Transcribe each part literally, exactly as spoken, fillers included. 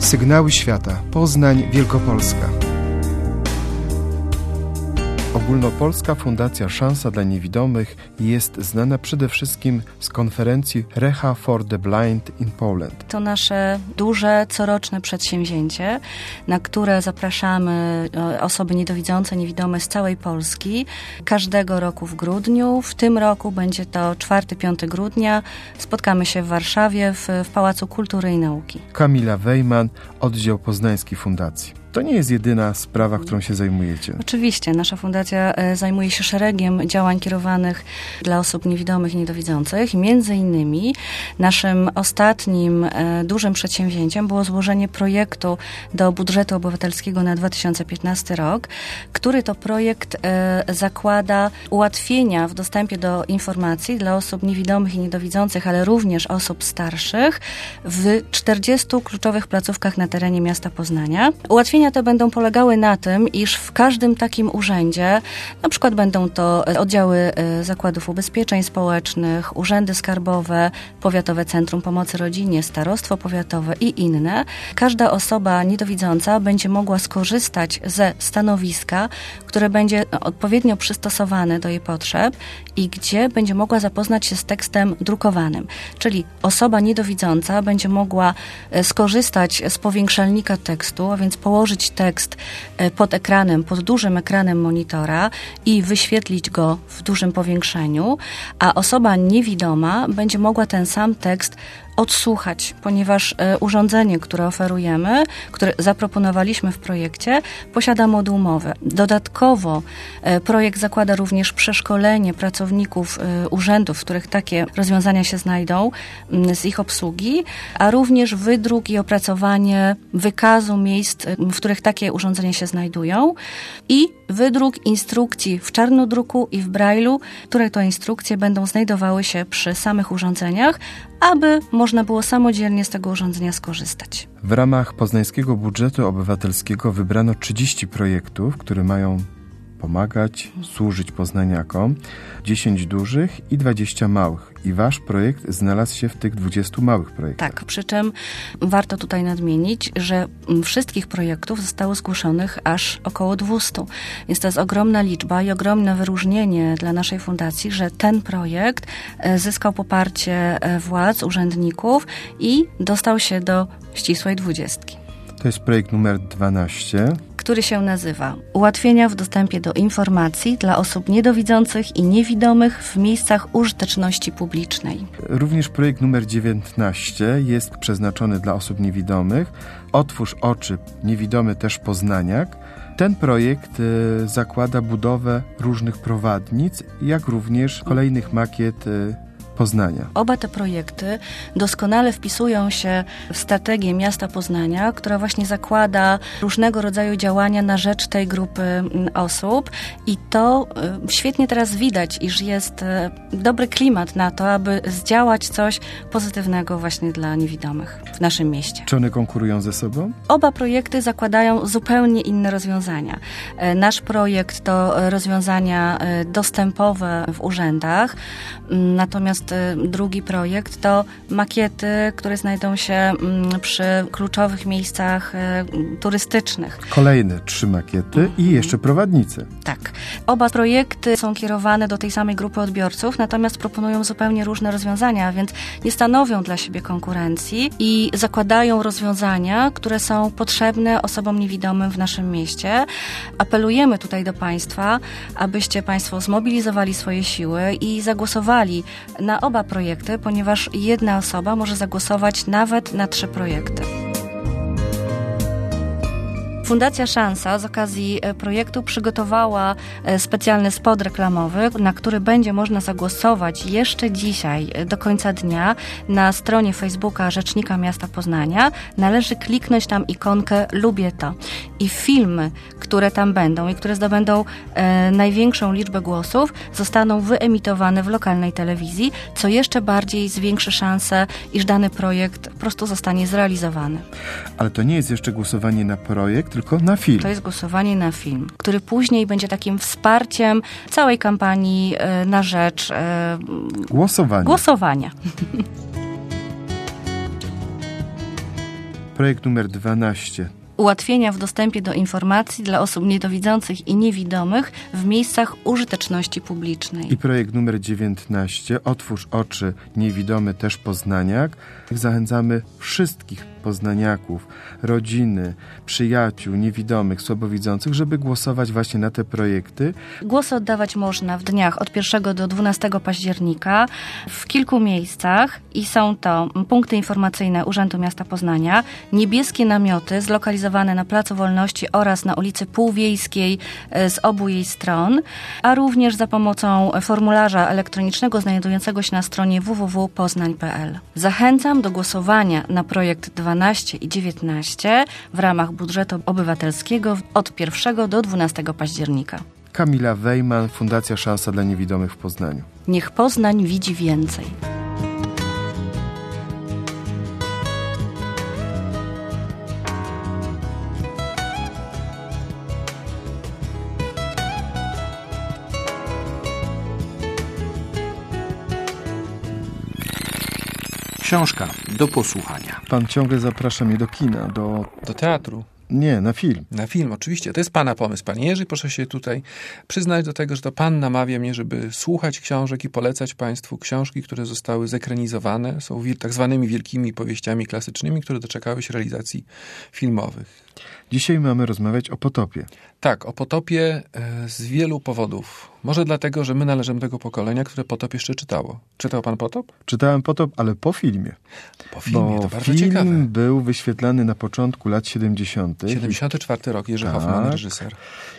Sygnały Świata. Poznań, Wielkopolska. Ogólnopolska Fundacja Szansa dla Niewidomych jest znana przede wszystkim z konferencji Reha for the Blind in Poland. To nasze duże, coroczne przedsięwzięcie, na które zapraszamy osoby niedowidzące, niewidome z całej Polski. Każdego roku w grudniu. W tym roku będzie to czwartego do piątego grudnia. Spotkamy się w Warszawie w, w Pałacu Kultury i Nauki. Kamila Wejman, Oddział Poznański Fundacji. To nie jest jedyna sprawa, którą się zajmujecie. Oczywiście. Nasza fundacja zajmuje się szeregiem działań kierowanych dla osób niewidomych i niedowidzących. Między innymi naszym ostatnim dużym przedsięwzięciem było złożenie projektu do budżetu obywatelskiego na dwa tysiące piętnasty rok, który to projekt zakłada ułatwienia w dostępie do informacji dla osób niewidomych i niedowidzących, ale również osób starszych w czterdziestu kluczowych placówkach na terenie miasta Poznania. Ułatwienia te będą polegały na tym, iż w każdym takim urzędzie, na przykład będą to oddziały zakładów ubezpieczeń społecznych, urzędy skarbowe, Powiatowe Centrum Pomocy Rodzinie, Starostwo Powiatowe i inne, każda osoba niedowidząca będzie mogła skorzystać ze stanowiska, które będzie odpowiednio przystosowane do jej potrzeb i gdzie będzie mogła zapoznać się z tekstem drukowanym. Czyli osoba niedowidząca będzie mogła skorzystać z powiększalnika tekstu, a więc położyć tekst pod ekranem, pod dużym ekranem monitora i wyświetlić go w dużym powiększeniu, a osoba niewidoma będzie mogła ten sam tekst odsłuchać, ponieważ urządzenie, które oferujemy, które zaproponowaliśmy w projekcie, posiada moduł mowy. Dodatkowo projekt zakłada również przeszkolenie pracowników urzędów, w których takie rozwiązania się znajdą, z ich obsługi, a również wydruk i opracowanie wykazu miejsc, w których takie urządzenia się znajdują i wydruk instrukcji w czarnodruku i w brajlu, które to instrukcje będą znajdowały się przy samych urządzeniach, aby można było samodzielnie z tego urządzenia skorzystać. W ramach poznańskiego budżetu obywatelskiego wybrano trzydzieści projektów, które mają pomagać, służyć poznaniakom, dziesięć dużych i dwadzieścia małych. I wasz projekt znalazł się w tych dwudziestu małych projektach. Tak, przy czym warto tutaj nadmienić, że wszystkich projektów zostało zgłoszonych aż około dwieście. Więc to jest ogromna liczba i ogromne wyróżnienie dla naszej fundacji, że ten projekt zyskał poparcie władz, urzędników i dostał się do ścisłej dwudziestki. To jest projekt numer dwanaście. Który się nazywa Ułatwienia w dostępie do informacji dla osób niedowidzących i niewidomych w miejscach użyteczności publicznej. Również projekt numer dziewiętnaście jest przeznaczony dla osób niewidomych. Otwórz oczy, niewidomy też poznaniak. Ten projekt y, zakłada budowę różnych prowadnic, jak również kolejnych makiet y, Poznania. Oba te projekty doskonale wpisują się w strategię miasta Poznania, która właśnie zakłada różnego rodzaju działania na rzecz tej grupy osób i to świetnie teraz widać, iż jest dobry klimat na to, aby zdziałać coś pozytywnego właśnie dla niewidomych w naszym mieście. Czy one konkurują ze sobą? Oba projekty zakładają zupełnie inne rozwiązania. Nasz projekt to rozwiązania dostępowe w urzędach, natomiast drugi projekt to makiety, które znajdą się przy kluczowych miejscach turystycznych. Kolejne trzy makiety mhm. i jeszcze prowadnice. Tak. Oba projekty są kierowane do tej samej grupy odbiorców, natomiast proponują zupełnie różne rozwiązania, więc nie stanowią dla siebie konkurencji i zakładają rozwiązania, które są potrzebne osobom niewidomym w naszym mieście. Apelujemy tutaj do Państwa, abyście Państwo zmobilizowali swoje siły i zagłosowali na oba projekty, ponieważ jedna osoba może zagłosować nawet na trzy projekty. Fundacja Szansa z okazji projektu przygotowała specjalny spot reklamowy, na który będzie można zagłosować jeszcze dzisiaj do końca dnia na stronie Facebooka Rzecznika Miasta Poznania. Należy kliknąć tam ikonkę Lubię to. I filmy, które tam będą i które zdobędą e, największą liczbę głosów, zostaną wyemitowane w lokalnej telewizji, co jeszcze bardziej zwiększy szansę, iż dany projekt po prostu zostanie zrealizowany. Ale to nie jest jeszcze głosowanie na projekt, tylko na film. To jest głosowanie na film, który później będzie takim wsparciem całej kampanii e, na rzecz e, głosowania. głosowania. Projekt numer dwanaście. Ułatwienia w dostępie do informacji dla osób niedowidzących i niewidomych w miejscach użyteczności publicznej. I projekt numer dziewiętnaście. Otwórz oczy, niewidomy też poznaniak. Zachęcamy wszystkich poznaniaków, rodziny, przyjaciół, niewidomych, słabowidzących, żeby głosować właśnie na te projekty. Głosy oddawać można w dniach od pierwszego do dwunastego października w kilku miejscach i są to punkty informacyjne Urzędu Miasta Poznania, niebieskie namioty zlokalizowane na Placu Wolności oraz na ulicy Półwiejskiej z obu jej stron, a również za pomocą formularza elektronicznego znajdującego się na stronie w w w kropka poznań kropka p l. Zachęcam do głosowania na projekt dwanaście i dziewiętnaście w ramach budżetu obywatelskiego od pierwszego do dwunastego października. Kamila Wejman, Fundacja Szansa dla Niewidomych w Poznaniu. Niech Poznań widzi więcej. Książka do posłuchania. Pan ciągle zaprasza mnie do kina, do... Do teatru. Nie, na film. Na film, oczywiście. To jest pana pomysł, panie Jerzy. Proszę się tutaj przyznać do tego, że to pan namawia mnie, żeby słuchać książek i polecać państwu książki, które zostały zekranizowane. Są wir- tak zwanymi wielkimi powieściami klasycznymi, które doczekały się realizacji filmowych. Dzisiaj mamy rozmawiać o Potopie. Tak, o Potopie e, z wielu powodów. Może dlatego, że my należymy do tego pokolenia, które Potop jeszcze czytało. Czytał pan Potop? Czytałem Potop, ale po filmie. Po filmie, bo to bardzo film ciekawe. był wyświetlany na początku lat siedemdziesiątych. siedemdziesiąty czwarty rok, Jerzy Tak. Hoffman, reżyser.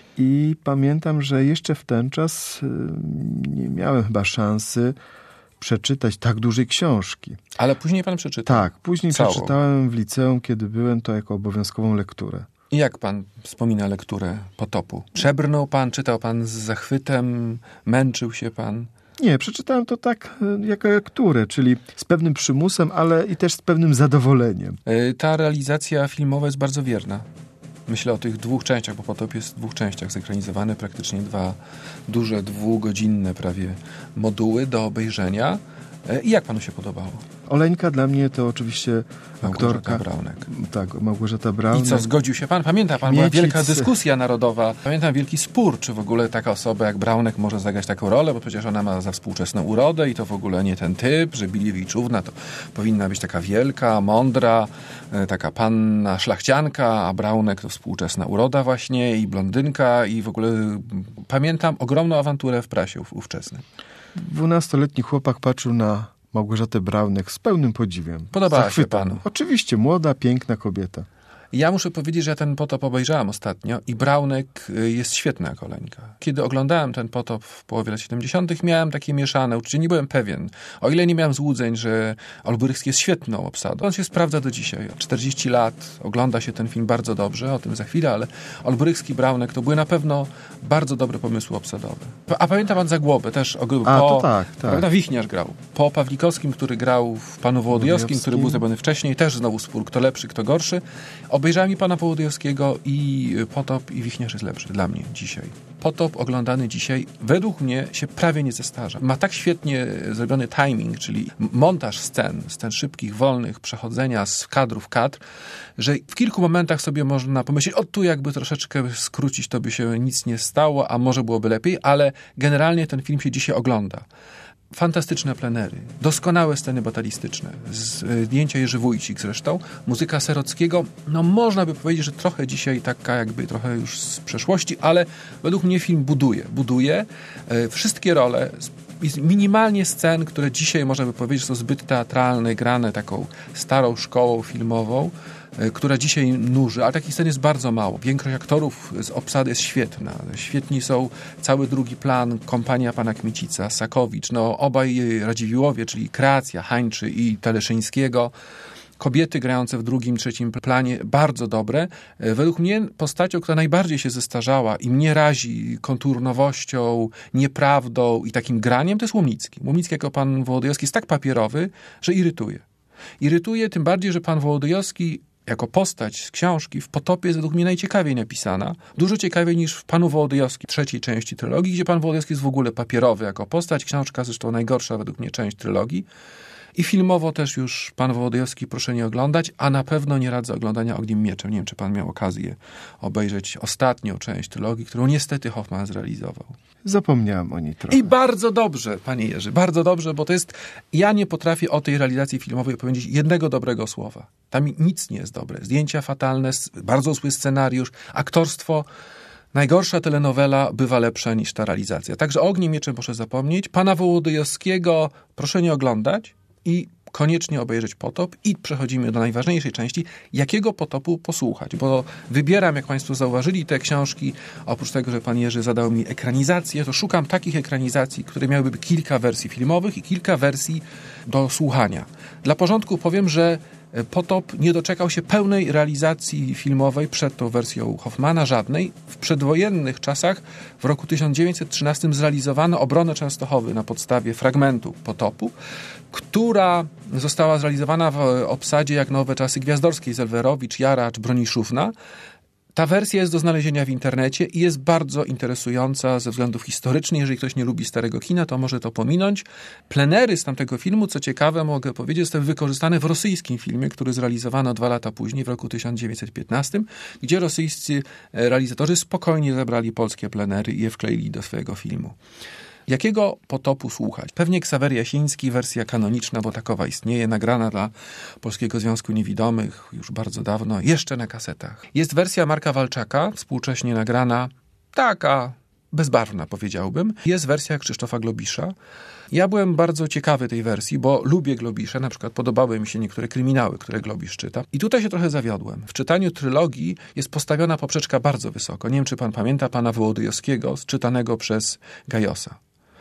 I pamiętam, że jeszcze w ten czas y, nie miałem chyba szansy przeczytać tak dużej książki. Ale później pan przeczytał. Tak, później Całą. przeczytałem w liceum, kiedy byłem, to jako obowiązkową lekturę. I jak pan wspomina lekturę Potopu? Przebrnął pan, czytał pan z zachwytem, męczył się pan? Nie, przeczytałem to tak y, jako lekturę, czyli z pewnym przymusem, ale i też z pewnym zadowoleniem. Yy, ta realizacja filmowa jest bardzo wierna. Myślę o tych dwóch częściach, bo Potop jest w dwóch częściach zekranizowany, praktycznie dwa duże, dwugodzinne prawie moduły do obejrzenia. Yy, I jak panu się podobało? Oleńka dla mnie to oczywiście aktorka. Małgorzata Braunek. Tak, Małgorzata Braunek. I co, zgodził się pan? Pamięta pan, była Miecic. wielka dyskusja narodowa. Pamiętam wielki spór, czy w ogóle taka osoba jak Braunek może zagrać taką rolę, bo przecież ona ma za współczesną urodę i to w ogóle nie ten typ, że Biliewiczowa to powinna być taka wielka, mądra, taka panna szlachcianka, a Braunek to współczesna uroda właśnie i blondynka i w ogóle pamiętam ogromną awanturę w prasie ów, ówczesnej. Dwunastoletni chłopak patrzył na Małgorzatę Braunek z pełnym podziwiem. Podobała się Zachwytem. panu? Oczywiście, młoda, piękna kobieta. Ja muszę powiedzieć, że ja ten Potop obejrzałem ostatnio i Braunek jest świetna jako Oleńka. Kiedy oglądałem ten Potop w połowie lat siedemdziesiątych miałem takie mieszane uczucie, nie byłem pewien. O ile nie miałem złudzeń, że Olbrychski jest świetną obsadą. On się sprawdza do dzisiaj. czterdzieści lat, ogląda się ten film bardzo dobrze, o tym za chwilę, ale Olbrychski, Braunek to były na pewno bardzo dobre pomysły obsadowe. A pamięta pan Zagłobę też? O, A, po, to tak, tak. Prawda? Wichniarz grał. Po Pawlikowskim, który grał w Panu Wołodyjowskim, który był zrobiony wcześniej, też znowu spór, kto lepszy, kto gorszy. Obejrzałem i Pana Wołodyjowskiego i Potop i Wichniarz jest lepszy dla mnie dzisiaj. Potop oglądany dzisiaj według mnie się prawie nie zestarza. Ma tak świetnie zrobiony timing, czyli montaż scen, scen szybkich, wolnych, przechodzenia z kadru w kadr, że w kilku momentach sobie można pomyśleć, o tu jakby troszeczkę skrócić, to by się nic nie stało, a może byłoby lepiej, ale generalnie ten film się dzisiaj ogląda. Fantastyczne plenery, doskonałe sceny batalistyczne, zdjęcia Jerzy Wójcik zresztą, muzyka Serockiego, no można by powiedzieć, że trochę dzisiaj taka jakby trochę już z przeszłości, ale według mnie film buduje, buduje e, wszystkie role, jest minimalnie scen, które dzisiaj można by powiedzieć, że są zbyt teatralne, grane taką starą szkołą filmową, która dzisiaj nuży, ale takich scen jest bardzo mało. Większość aktorów z obsady jest świetna. Świetni są cały drugi plan, kompania pana Kmicica, Sakowicz, no obaj Radziwiłłowie, czyli Kreacja, Hańczy i Teleszyńskiego. Kobiety grające w drugim, trzecim planie, bardzo dobre. Według mnie postacią, która najbardziej się zestarzała i mnie razi konturnowością, nieprawdą i takim graniem, to jest Łomnicki. Łomnicki jako pan Wołodyjowski jest tak papierowy, że irytuje. Irytuje tym bardziej, że pan Wołodyjowski jako postać z książki w Potopie jest według mnie najciekawiej napisana. Dużo ciekawiej niż w Panu Wołodyjowskim, trzeciej części trylogii, gdzie pan Wołodyjowski jest w ogóle papierowy jako postać. Książka zresztą najgorsza według mnie część trylogii. I filmowo też już pan Wołodyjowski proszę nie oglądać, a na pewno nie radzę oglądania Ogniem Mieczem. Nie wiem, czy pan miał okazję obejrzeć ostatnią część trylogii, którą niestety Hoffman zrealizował. Zapomniałem o niej trochę. I bardzo dobrze, panie Jerzy, bardzo dobrze, bo to jest... Ja nie potrafię o tej realizacji filmowej powiedzieć jednego dobrego słowa. Tam nic nie jest dobre. Zdjęcia fatalne, bardzo zły scenariusz, aktorstwo... Najgorsza telenowela bywa lepsza niż ta realizacja. Także Ogniem Mieczem proszę zapomnieć. Pana Wołodyjowskiego proszę nie oglądać i koniecznie obejrzeć Potop. I przechodzimy do najważniejszej części, jakiego Potopu posłuchać. Bo wybieram, jak państwo zauważyli, te książki. Oprócz tego, że pan Jerzy zadał mi ekranizację, to szukam takich ekranizacji, które miałyby kilka wersji filmowych i kilka wersji do słuchania. Dla porządku powiem, że Potop nie doczekał się pełnej realizacji filmowej przed tą wersją Hoffmana, żadnej. W przedwojennych czasach, w roku tysiąc dziewięćset trzynastym, zrealizowano Obronę Częstochowy na podstawie fragmentu Potopu, która została zrealizowana w obsadzie jak Nowe Czasy Gwiazdorskiej, Zelwerowicz, Jaracz, Broniszówna. Ta wersja jest do znalezienia w internecie i jest bardzo interesująca ze względów historycznych. Jeżeli ktoś nie lubi starego kina, to może to pominąć. Plenery z tamtego filmu, co ciekawe, mogę powiedzieć, zostały wykorzystane w rosyjskim filmie, który zrealizowano dwa lata później, w roku tysiąc dziewięćset piętnastym, gdzie rosyjscy realizatorzy spokojnie zebrali polskie plenery i je wkleili do swojego filmu. Jakiego Potopu słuchać? Pewnie Ksawery Jasiński, wersja kanoniczna, bo takowa istnieje, nagrana dla Polskiego Związku Niewidomych już bardzo dawno, jeszcze na kasetach. Jest wersja Marka Walczaka, współcześnie nagrana, taka bezbarwna, powiedziałbym. Jest wersja Krzysztofa Globisza. Ja byłem bardzo ciekawy tej wersji, bo lubię Globisza, na przykład podobały mi się niektóre kryminały, które Globisz czyta. I tutaj się trochę zawiodłem. W czytaniu trylogii jest postawiona poprzeczka bardzo wysoko. Nie wiem, czy pan pamięta pana Wołodyjowskiego, czytanego przez Gajosa.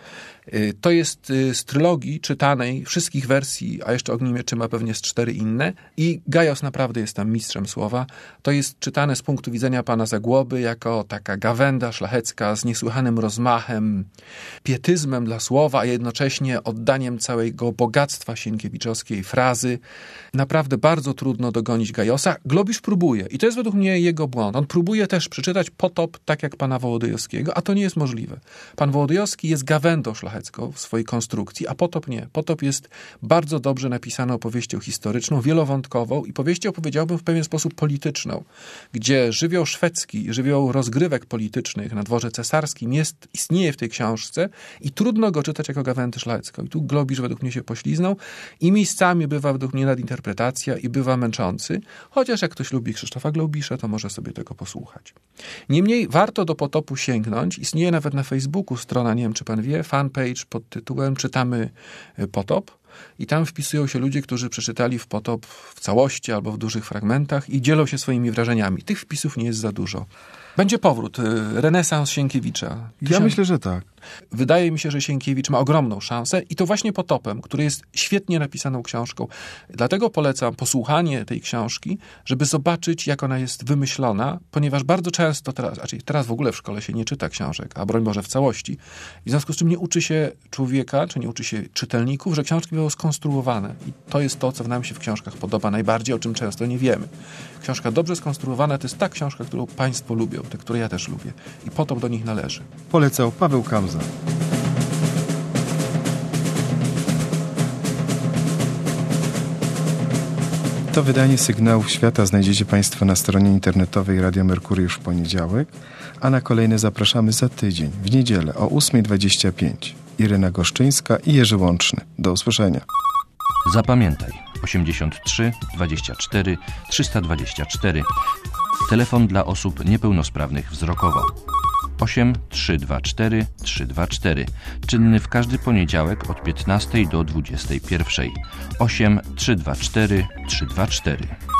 To jest z trylogii czytanej, wszystkich wersji, a jeszcze Ogniem Mieczem ma pewnie z cztery inne i Gajos naprawdę jest tam mistrzem słowa. To jest czytane z punktu widzenia pana Zagłoby jako taka gawenda szlachecka z niesłychanym rozmachem, pietyzmem dla słowa, a jednocześnie oddaniem całego bogactwa sienkiewiczowskiej frazy. Naprawdę bardzo trudno dogonić Gajosa. Globisz próbuje i to jest według mnie jego błąd. On próbuje też przeczytać Potop tak jak pana Wołodyjowskiego, a to nie jest możliwe. Pan Wołodyjowski jest gawędą szlachecką w swojej konstrukcji, a Potop nie. Potop jest bardzo dobrze napisaną opowieścią historyczną, wielowątkową i powieścią, powiedziałbym, w pewien sposób polityczną, gdzie żywioł szwedzki, żywioł rozgrywek politycznych na dworze cesarskim jest, istnieje w tej książce i trudno go czytać jako gawędę szlachecką. I tu Globisz według mnie się pośliznął i miejscami bywa według mnie nadinterpretacja i bywa męczący, chociaż jak ktoś lubi Krzysztofa Globisza, to może sobie tego posłuchać. Niemniej warto do Potopu sięgnąć. Istnieje nawet na Facebooku strona, nie wiem czy pan wie, fanpage pod tytułem Czytamy Potop i tam wpisują się ludzie, którzy przeczytali w Potop w całości albo w dużych fragmentach i dzielą się swoimi wrażeniami. Tych wpisów nie jest za dużo. Będzie powrót, renesans Sienkiewicza. Ja myślę, że tak. Wydaje mi się, że Sienkiewicz ma ogromną szansę i to właśnie Potopem, który jest świetnie napisaną książką. Dlatego polecam posłuchanie tej książki, żeby zobaczyć, jak ona jest wymyślona, ponieważ bardzo często teraz, znaczy teraz w ogóle w szkole się nie czyta książek, a broń Boże w całości. W związku z czym nie uczy się człowieka, czy nie uczy się czytelników, że książki były skonstruowane. I to jest to, co nam się w książkach podoba najbardziej, o czym często nie wiemy. Książka dobrze skonstruowana to jest ta książka, którą państwo lubią, te, które ja też lubię. I Potop do nich należy. Polecał Paweł Kamza. To wydanie Sygnałów Świata znajdziecie państwo na stronie internetowej Radia Merkury w poniedziałek, a na kolejne zapraszamy za tydzień, w niedzielę o ósma dwadzieścia pięć. Iryna Goszczyńska i Jerzy Łączny. Do usłyszenia. Zapamiętaj osiemdziesiąt trzy dwadzieścia cztery trzysta dwadzieścia cztery. Telefon dla osób niepełnosprawnych wzrokowo. osiem trzy dwa cztery trzy dwa cztery. Czynny w każdy poniedziałek od piętnastej do dwudziestej pierwszej. osiem trzy dwa cztery trzy dwa cztery.